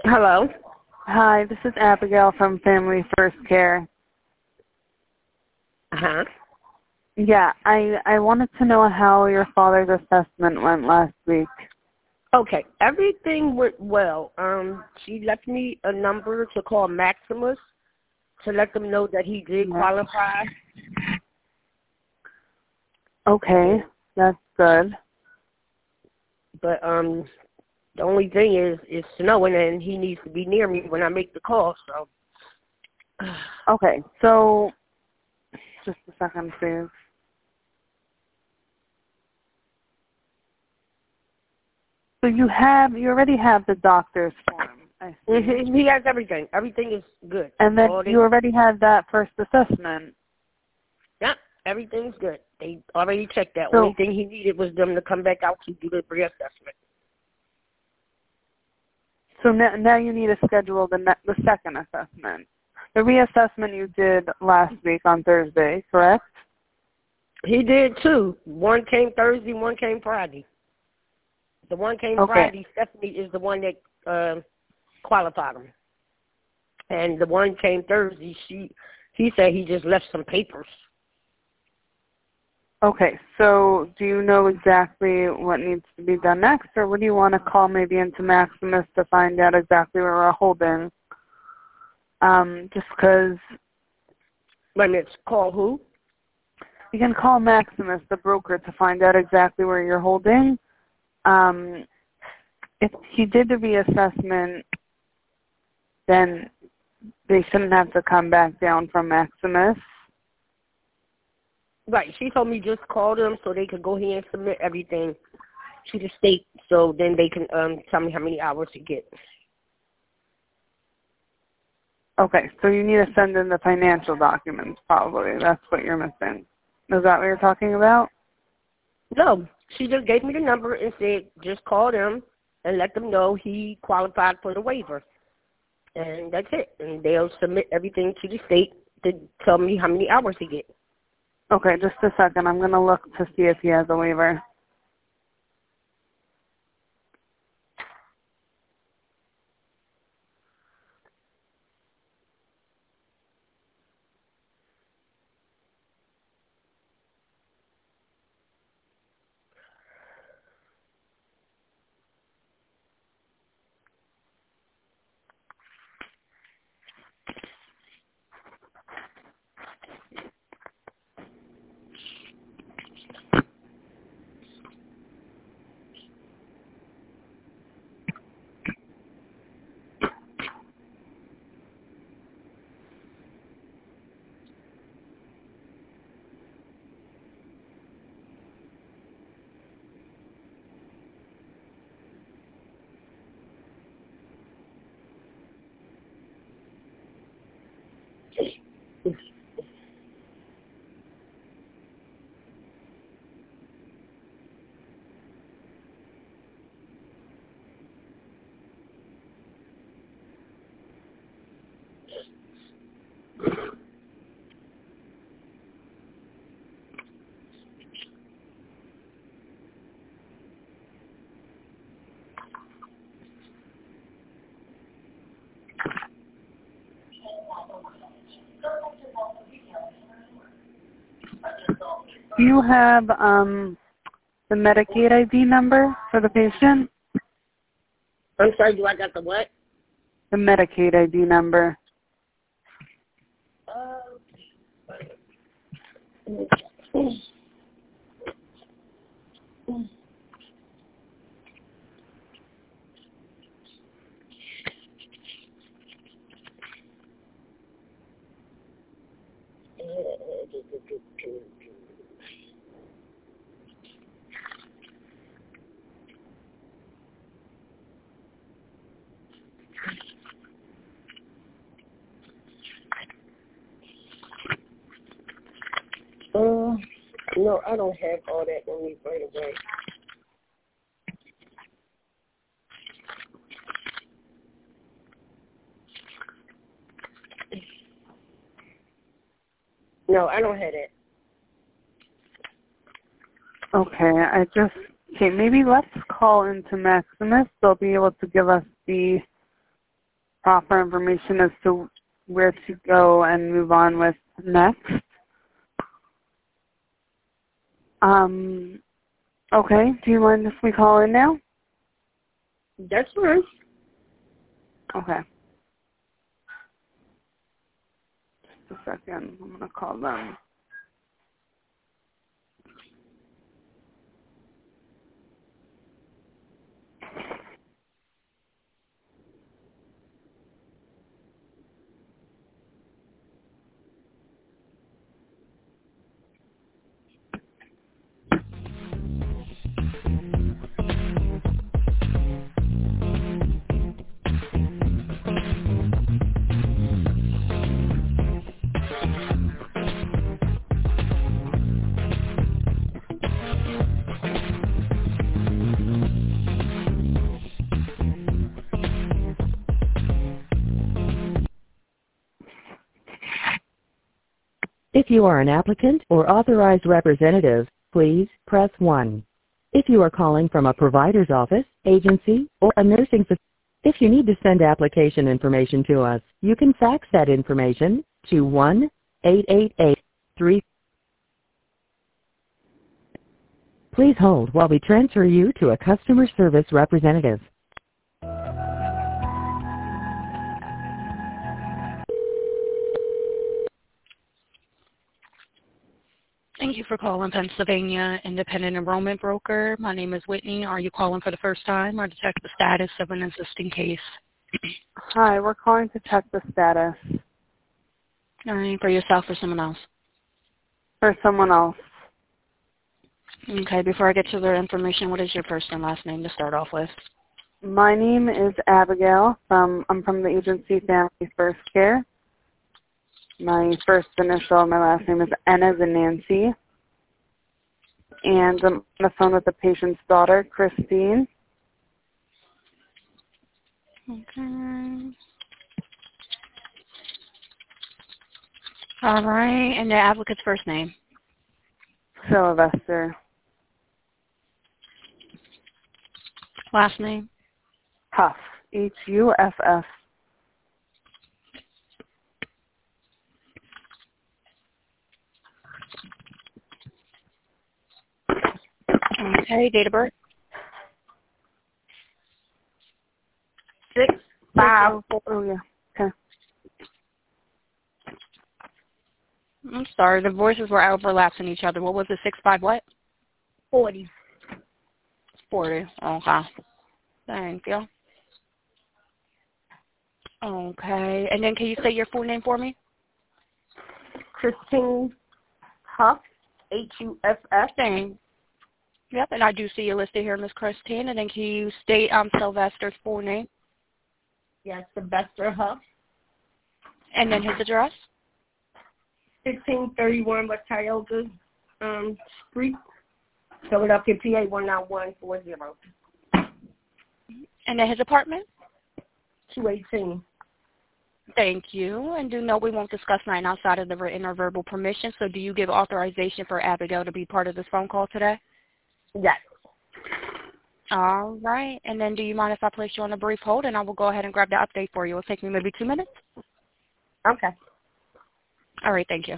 Hello. Hi, this is Abigail from Family First Care. Uh-huh. Yeah, I wanted to know how your father's assessment went last week. Okay, everything went well. She left me a number to call Maximus to let them know that he did qualify. Okay, that's good. But the only thing is it's snowing and he needs to be near me when I make the call. So. Okay, so just a second, please. So you already have the doctor's form, I see. He has everything. Everything is good. And then you already had that first assessment. Yeah, everything's good. They already checked that. So, Only thing he needed was them to come back out to do the reassessment. So now you need to schedule the second assessment. The reassessment you did last week on Thursday, correct? He did too. One came Thursday, one came Friday. The one came Friday, Stephanie is the one that qualified him. And the one came Thursday, he said he just left some papers. Okay, so do you know exactly what needs to be done next, or would you want to call maybe into Maximus to find out exactly where we're holding? Just because... Wait a minute, call who? You can call Maximus, the broker, to find out exactly where you're holding. If he did the reassessment, then they shouldn't have to come back down from Maximus. Right, she told me just call them so they could go ahead and submit everything to the state so then they can tell me how many hours to get. Okay, so you need to send in the financial documents probably. That's what you're missing. Is that what you're talking about? No, she just gave me the number and said just call them and let them know he qualified for the waiver. And that's it. And they'll submit everything to the state to tell me how many hours he get. Okay, just a second. I'm going to look to see if he has a waiver. Do you have the Medicaid ID number for the patient? I'm sorry, do I got the what? The Medicaid ID number. No, I don't have all that on me right away. No, I don't have it. Okay, maybe let's call into Maximus. They'll be able to give us the proper information as to where to go and move on with next. Okay, do you mind if we call in now? That's fine. Okay. Just a second. I'm going to call them. If you are an applicant or authorized representative, please press 1. If you are calling from a provider's office, agency, or a nursing facility, if you need to send application information to us, you can fax that information to 1-888-3. Please hold while we transfer you to a customer service representative. Thank you for calling Pennsylvania Independent Enrollment Broker. My name is Whitney. Are you calling for the first time or to check the status of an existing case? Hi, we're calling to check the status. All right, for yourself or someone else? For someone else. Okay, before I get to their information, what is your first and last name to start off with? My name is Abigail. I'm from the agency Family First Care. My first initial, my last name is N as in Nancy. And I'm on the phone with the patient's daughter, Christine. Okay. All right, and the applicant's first name? Sylvester. Last name? Huff. Huff. Okay, date of birth? 6-5. Oh, yeah. Okay. I'm sorry, the voices were overlapping each other. What was it, 6'5" what? 40. 40. Okay. Thank you. Okay. And then can you say your full name for me? Christine Huff, Huff. Thanks. Yep, and I do see you listed here, Miss Christine. And then can you state Sylvester's full name? Yes, Sylvester Huff. And then his address? 1631 West Tioga Street, Philadelphia, PA 19140. And then his apartment? 218. Thank you. And do know we won't discuss night outside of the written or verbal permission, so do you give authorization for Abigail to be part of this phone call today? Yes. All right. And then do you mind if I place you on a brief hold, and I will go ahead and grab the update for you. It'll take me maybe 2 minutes. Okay. All right. Thank you.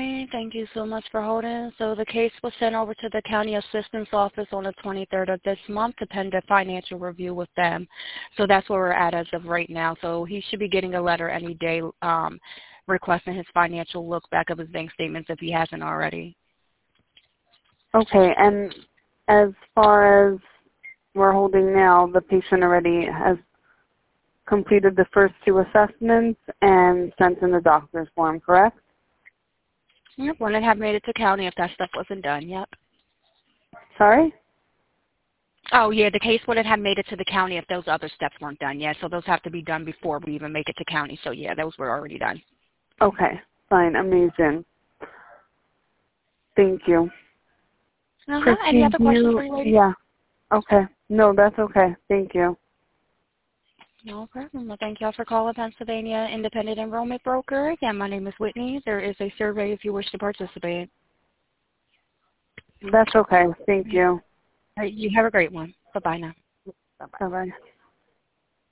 right. Thank you so much for holding. So the case was sent over to the county assistance office on the 23rd of this month to pen a financial review with them. So that's where we're at as of right now. So he should be getting a letter any day requesting his financial look back of his bank statements if he hasn't already. Okay, and as far as we're holding now, the patient already has completed the first 2 assessments and sent in the doctor's form, correct? Yep, one had made it to county if that stuff wasn't done, yep. Sorry? Oh, yeah, the case would have made it to the county if those other steps weren't done, yeah. So those have to be done before we even make it to county. So, yeah, those were already done. Okay, fine, amazing. Thank you. Any other questions for you, lady? Yeah. Okay. No, that's okay. Thank you. No problem. Well, thank you all for calling Pennsylvania Independent Enrollment Broker. Again, my name is Whitney. There is a survey if you wish to participate. That's okay. Thank you. All right, you have a great one. Bye-bye now. Bye-bye.